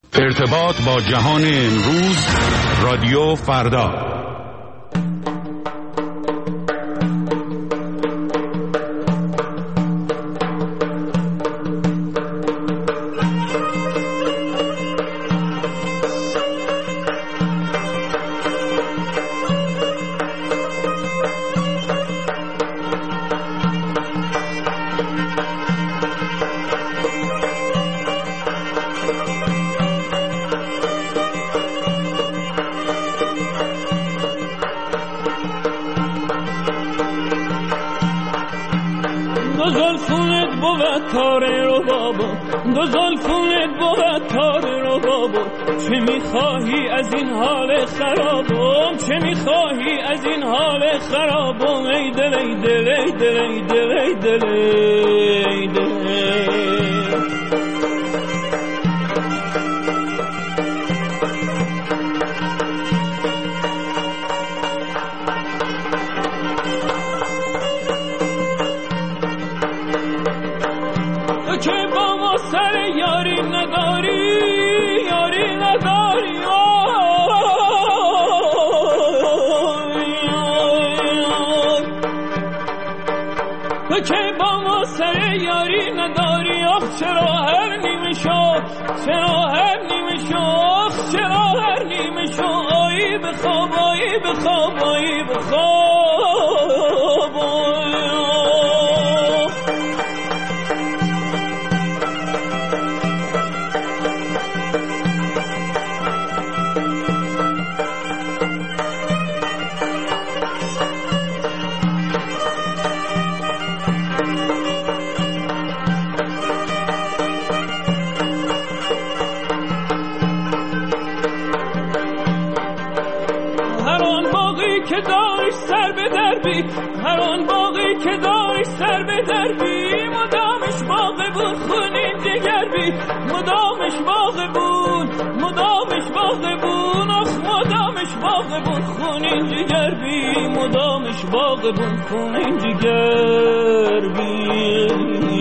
ارتباط با جهان امروز، رادیو فردا. دو زلفونت بود تاره رو بابا، چه میخواهی از این حال خرابم، چه میخواهی از این حال خرابم، ای دل ای دل ای دل ای دل ای دل ای دل. چرا هر نیمه شو، چرا هر نیمه شو، چرا هر نیمه شو، آیی بخواب، آیی بخواب، آیی بخواب. هر آن باقی که داری سر به دربی، مدامش باغ بود خونین جگر بی، مدامش باغ بود، مدامش باغ بود، آخ مدامش باغ بود خونین جگر بی، مدامش باغ بود خونین جگر بی.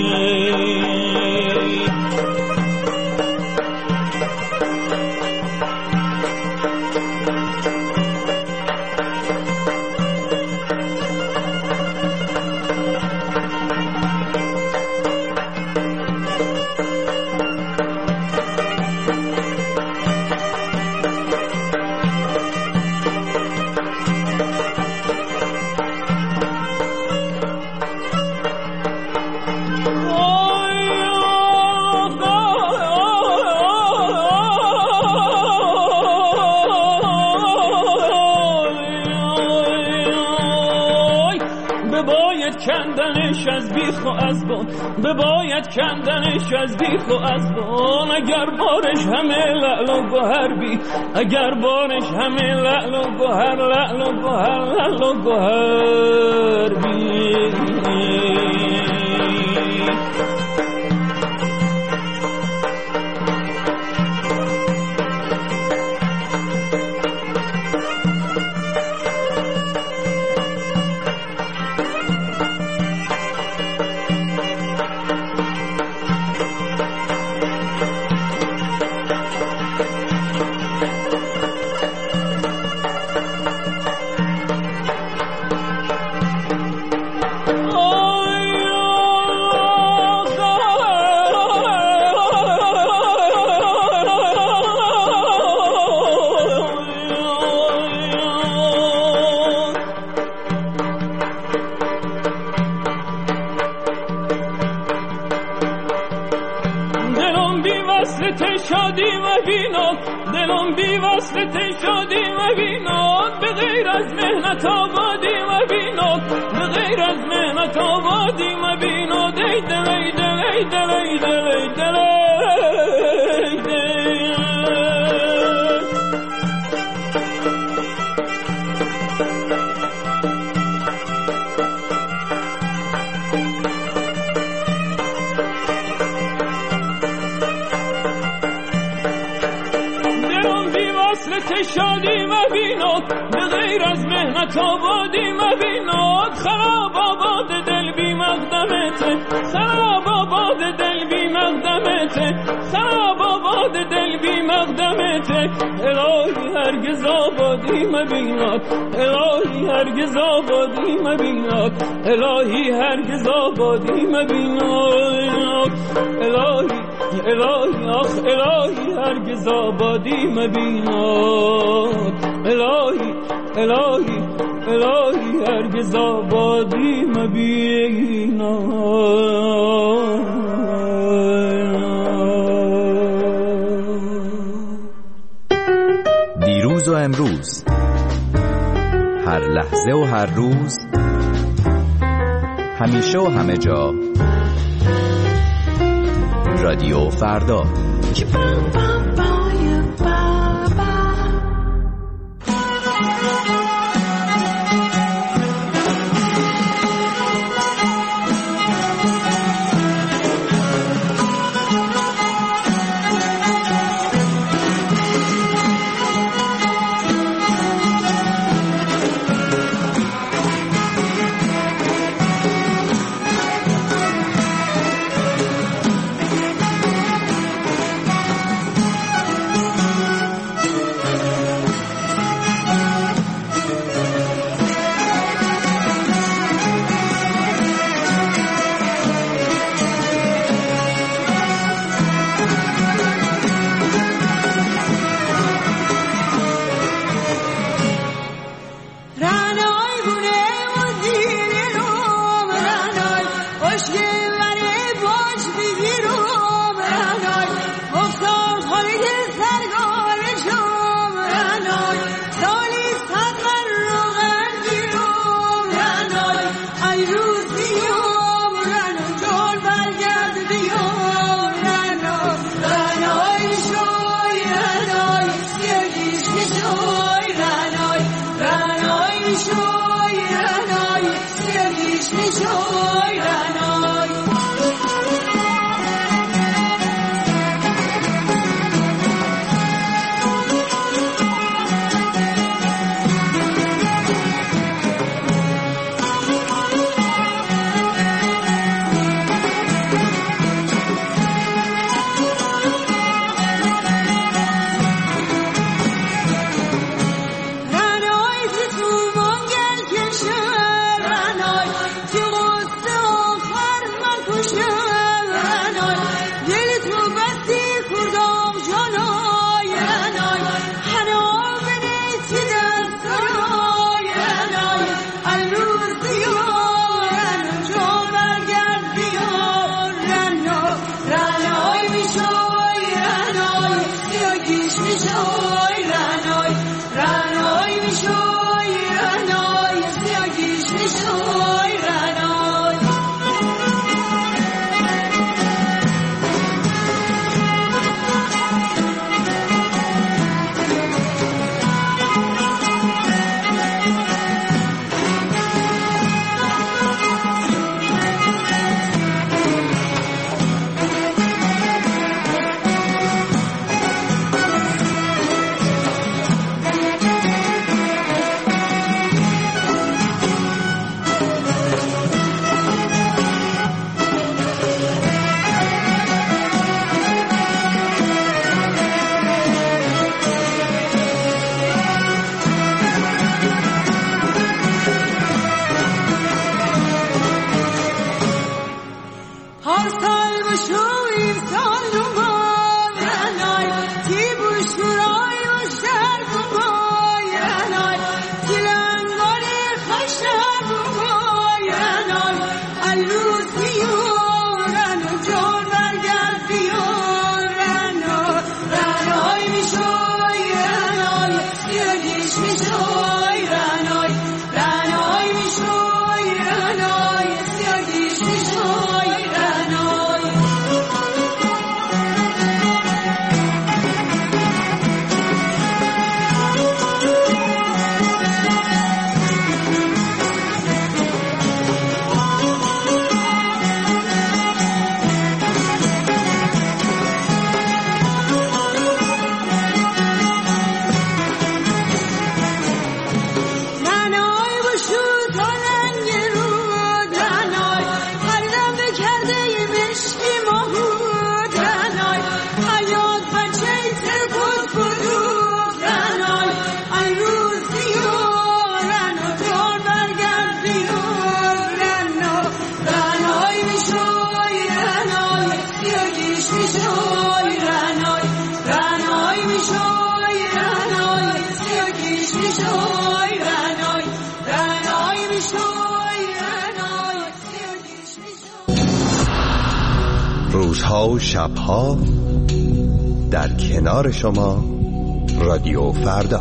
بباید کندنش از بیخ و از بان، اگر بارش همه لعل و گوهر بی، اگر بارش همه لعل و گوهر، لعل و گوهر، لعل و گوهر بی. دلم بی وصلت شادی و بیناد، به غیر از مهنت آبادی و بیناد، به غیر از مهنت آبادی و بیناد، ای دل ای دل ای دل ای دل ای دل ای دل. شادی مبیناد، به غیر از مهنت آبادی مبیناد، خراب آباد دل بی مقدمته، خراب آباد دل بی مقدمته، خراب آباد باد دل بی مقدمته الهی هرگز آبادی مبیناد الهی هرگز آبادی مبیناد الهی هرگز آبادی مبیناد الهی الهی آخ الهی هرگز آبادی مبیناد الهی الهی الهی هرگز آبادی مبیناد. دیروز و امروز، هر لحظه و هر روز، همیشه و همه جا، رادیو فردا. رنای رنای میشوی رنای سیاکیش میشوی رنای رنای میشوی رنای سیاکیش میشوی. روزها و شبها در کنار شما رادیو فردا.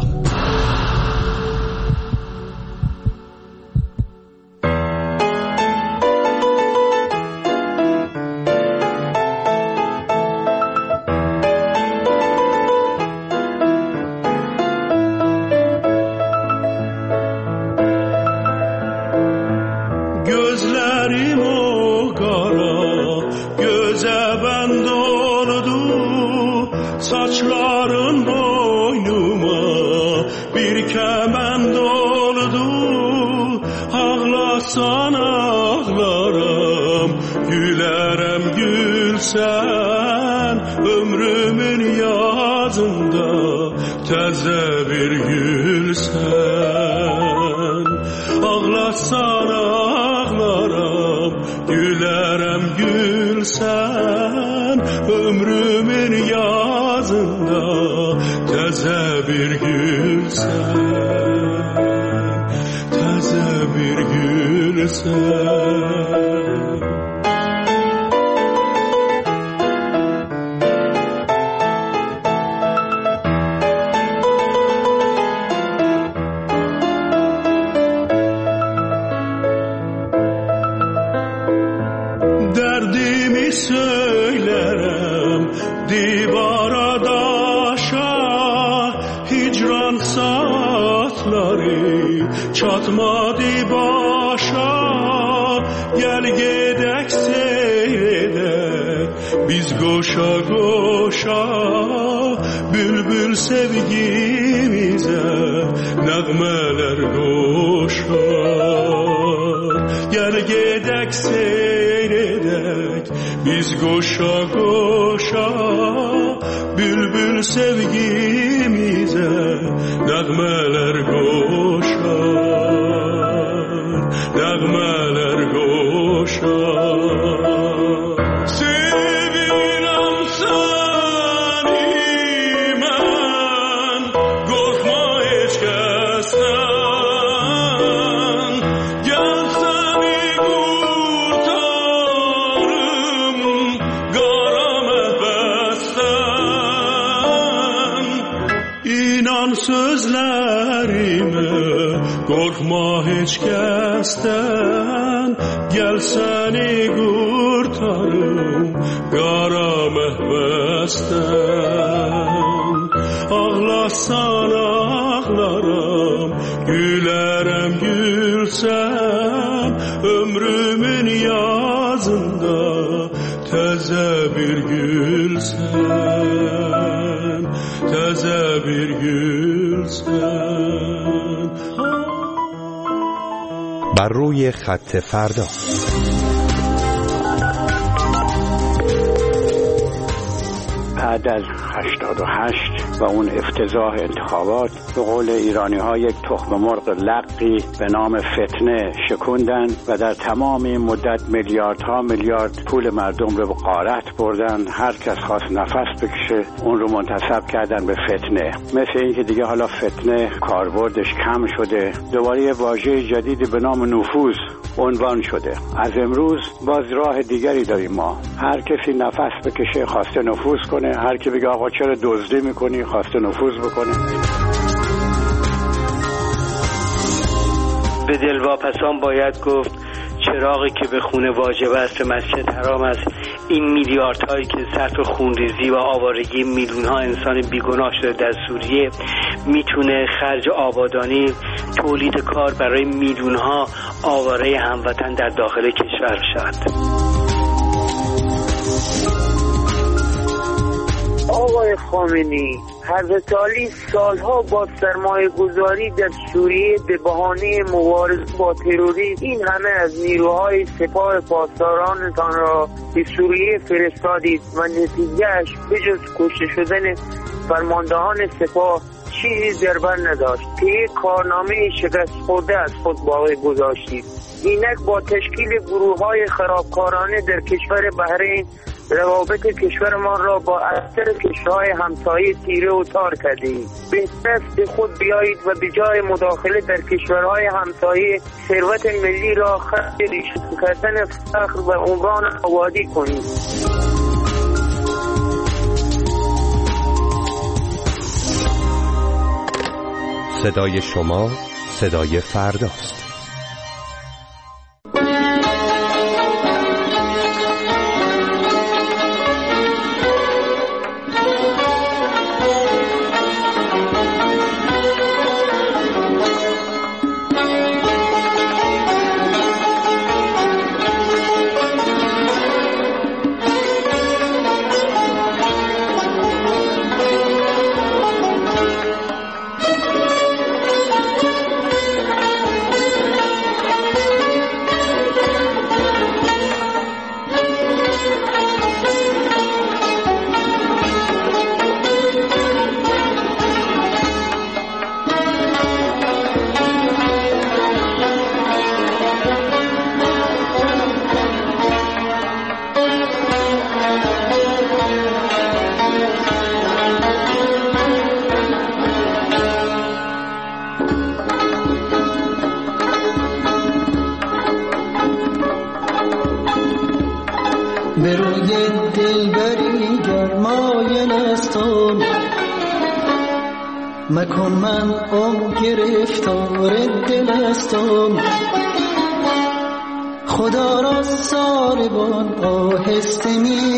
Saçların boynuma bir kemend oldu. Ağlasan ağlarım, gülerem gülsen. Ömrümün yazında təzə bir gülsen. Ağlasan ağlarım, gülerem gülsen. Ömrümün yazında təzə bir gülsən, təzə bir gülsən. Dərdimi söylərəm divara daşa, hicran saatları çatmadı başa. Gel gedək seyredək biz qoşa qoşa, bülbül sevgimizə nəğmələr qoşar. Gel gedək seyredək biz qoşa qoşa, bülbül sevgimizə nəğmələr qoşar, nəğmələr qoşar. Sevirəm səni mən, qorxma heç kəsdən. Gəl səni qurtarım qara məhbəsdən. İnan sözlərimə, qorxma heç kəsdən. Gəl səni qurtarım qara məhbəsdən. Ağlasan ağlaram, gülərəm gülsəm. Ömrümün yazında təzə bir gülsən, təzə bir gülsən. بر روی خط فردا. بعد از 88 و اون افتضاح انتخابات، به قول ایرانی ها یک تخم مرغ لقی به نام فتنه شکوندن و در تمام این مدت میلیاردها میلیارد پول مردم رو به غارت بردن. هر کس خواست نفس بکشه اون رو منتسب کردن به فتنه. مثل این که دیگه حالا فتنه کاربردش کم شده، دوباره یه واژه جدیدی به نام نفوذ عنوان شده. از امروز باز راه دیگری داریم ما. هر کسی نفس بکشه خواسته نفوذ کنه، هر کی بگه آقا چرا دزدی میکنی خواسته نفوذ بکنه. به دلواپسان باید گفت چراغی که به خونه واجب است مسجد حرام است. این میلیاردهایی که صرف خونریزی و آوارگی میلیون‌ها انسان بیگناه شده در سوریه میتونه خرج آبادانی، تولید کار برای میلیون‌ها آواره هموطن در داخل کشور شود. آقای خامنه‌ای، حضرت علی سالها با سرمایه گذاری در سوریه به بهانه مبارزه با تروریسم این همه از نیروهای سپاه پاسدارانتان را به سوریه فرستادید و نتیجهش به جز کشته شدن فرماندهان سپاه چیزی در بر نداشت که یک کارنامه شکست خورده از خود باقی گذاشتید. اینک با تشکیل گروه‌های خرابکارانه در کشور بحرین روابط کشورمان را با اکثر کشورهای همسایه تیره و تار کرده‌اید. بهتر است به خود بیایید و به جای مداخله در کشورهای همسایه ثروت ملی را خرج ریشه کردن فقر و عمران آبادی کنید. صدای شما صدای فرداست. به روی دلبری گرمای نستان مکن من گرفتار دلستان خدا را ساربان آهسته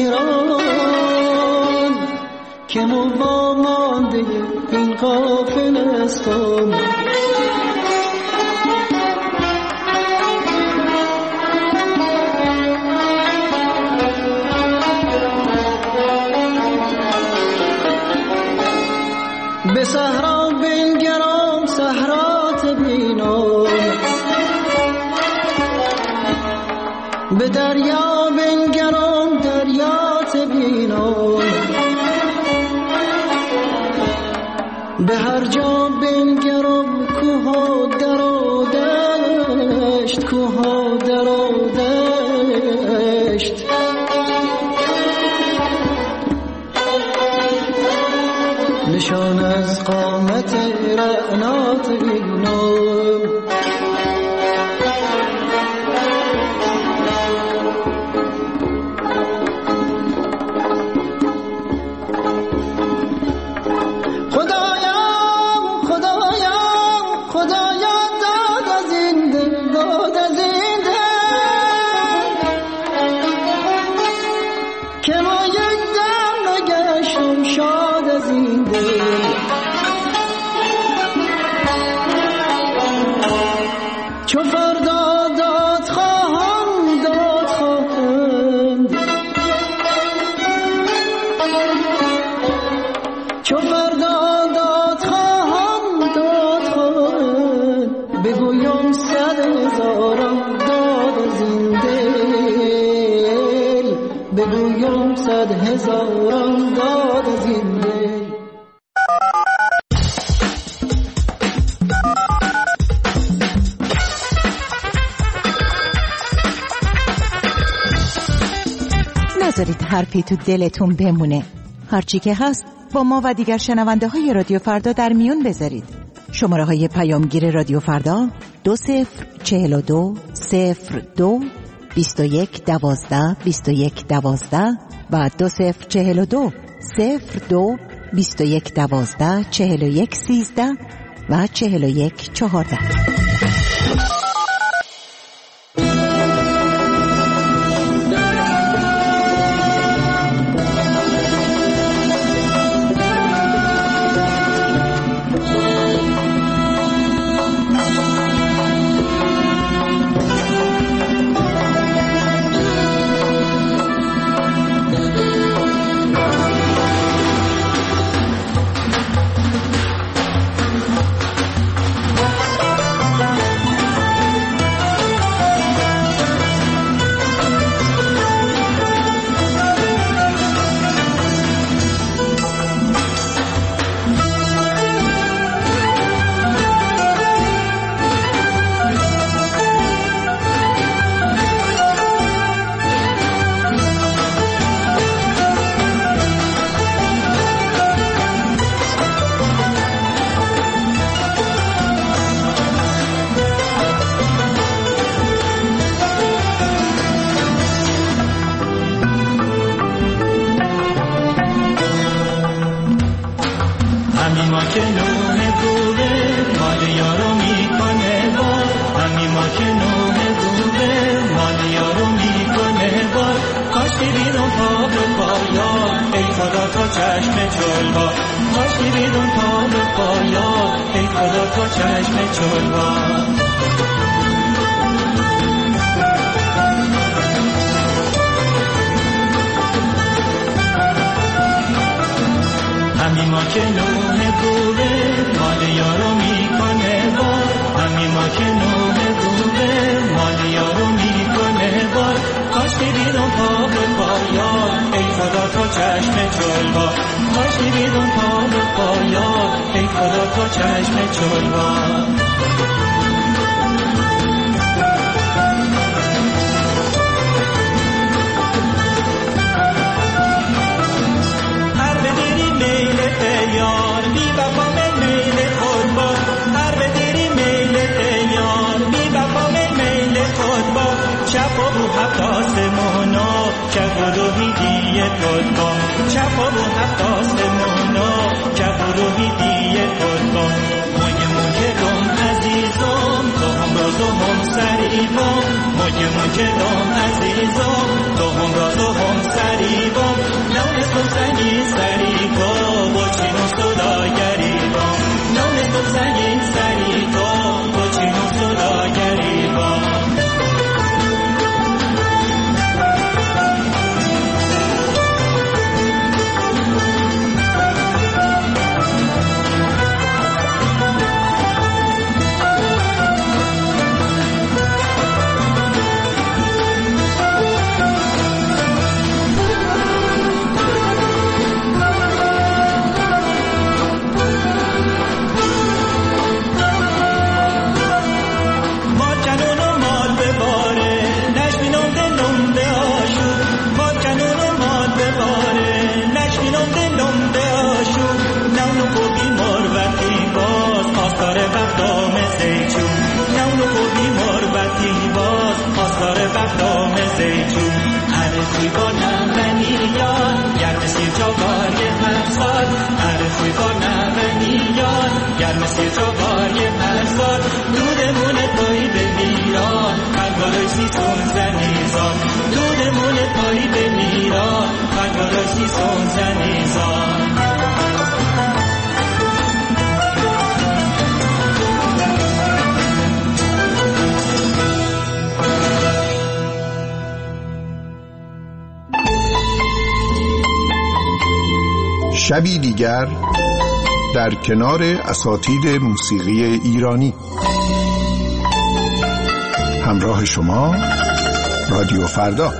میران که ما مانده این قافلستان به صحرا بنگرم صحرات بینم به دریا بنگرم دریات بینم به هر جا بنگرم کوه و در و دشت کوه و در و دشت نشان از قامت رعنات بینم چو فردا داد خواهند چو فردا داد خواهند بگویم 100,000 داد از این دل بگویم 100,000 داد از این دل. نذارید حرفی تو دلتون بمونه. هرچی که هست با ما و دیگر شنونده های رادیو فردا در میون بذارید. شماره های پیامگیر رادیو فردا 2042 02 21 12 21 12 و 2042 02 21 12 41 13 و 41 14. همین ما که نوه گوه مال یارو میکنه بار، همین ما که نوه گوه مال یارو میکنه بار. کاشکی بیرون پا به پایان ای خدا تا چشم جلوا، کاشکی بیرون پا به پایان ای خدا تا چشم جلوا. همین ما که نوه گوه مال یارو میکنه بار، همین ما که نوه گوه مال یارو میکنه بار. کاشکی بیرون پا به پایان ای خدا تا چشم جلوا، کاشکی بیرون پا به پایان ای خدا تا چشم جلوا. یار بی وفا میل خود با، هر بدیری میل یار بی وفا میل خود با. چپ و بو هفت آسمونا چه گروهی دیه خود با، چپ و بو هفت آسمونا چه گروهی دیه خود با. موجم عزیزم تو هم راز و هم سریبم، موجم عزیزم تو هم راز و هم سریبم. نونستم سنگی سریبم با چینو صدا گریبم، نونستم سنگی سریبم با چینو صدا گریبم. شبی دیگر در کنار اساتید موسیقی ایرانی. همراه شما رادیو فردا.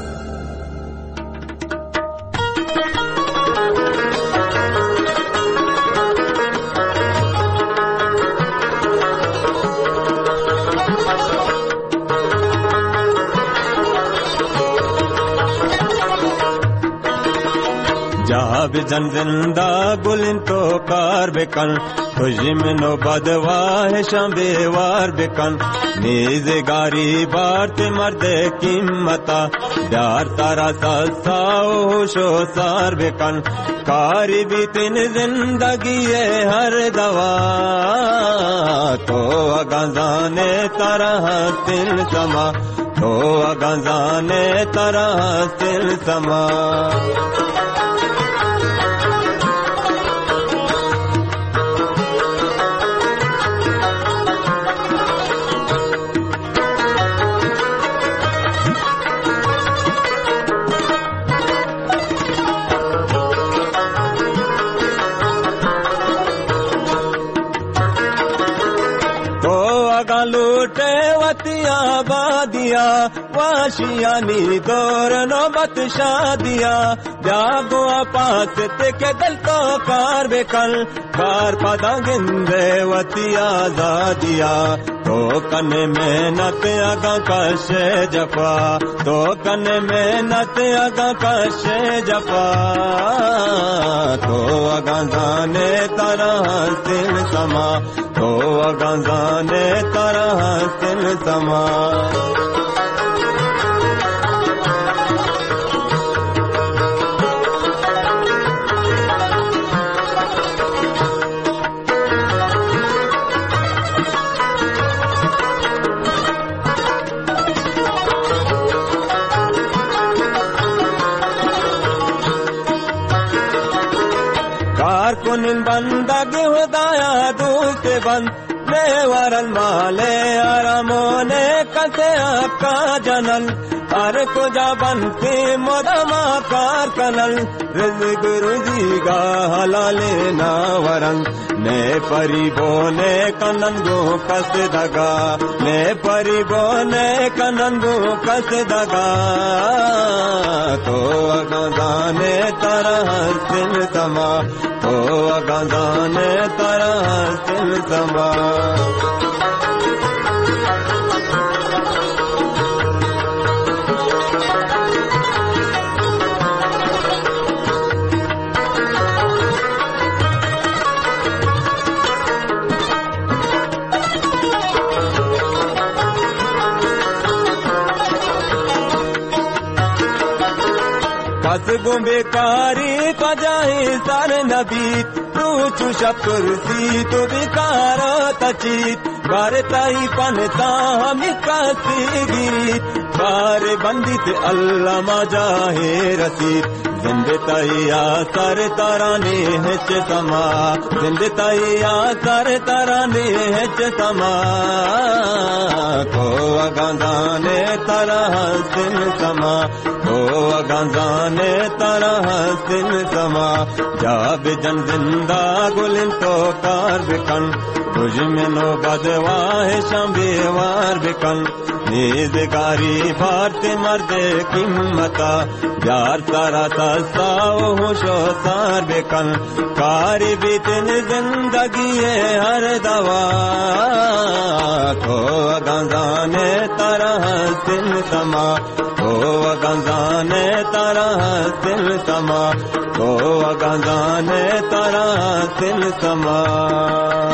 جن زندہ گلن تو کار بکن خوشی میں نو بدواہ شام دیوار بکن نیز گاری بارت مرد قیمتا دار تارا ساو شو سار بکن کاری بھی تین زندگی ہر دوا تو اگانزانے طرح تل سما تو اگانزانے طرح تل سما लूटे वतिया बादिया वाशियानी दौर नौबत शादिया जागो पास के दिल तो कार बेकल कार पदा गिंदे वतिया जादिया तो कन मेहनत अगा कशे जफा तो कन मेहनत अगा कशे जफा तो अगा जाने तरह सिल समा तो अगा जाने तरह सिल समा کار کنن بندگی خدایا دوست بند نیوار المال آرامونه کسے آقا جنل ہر کجا بنتے مدما کار کنل رزق روزی گا حلال ناورن نے پری بونے کننگو کس دگا نے پری بونے کننگو کس دگا تو اگانے طرح سن سما تو اگانے طرح سن سما بیکاری پجاہی سر نبیت روچو شپرسی تو بیکارا تچیت بارتائی پنتا ہمی کسی گیت بار بندیت اللہ مجاہی رسید زندتائی آثار ترانے ہچ سما زندتائی آثار ترانے ہچ سما کو اگاندانے طرح سن سما کو اگاندانے طرح سن سما جاب جن زندہ گلن تو کار بکن تجھ میں نو بدواہ شمبیوار بکن نیزگاری بھارت مرد قیمتا یار سارا تساو ہوشو سار بکن کاری بیتن زندگی ہر دوا کو گنزانے طرح سن سما کو گنزانے طرح سن سما کو گنزانے طرح سن سما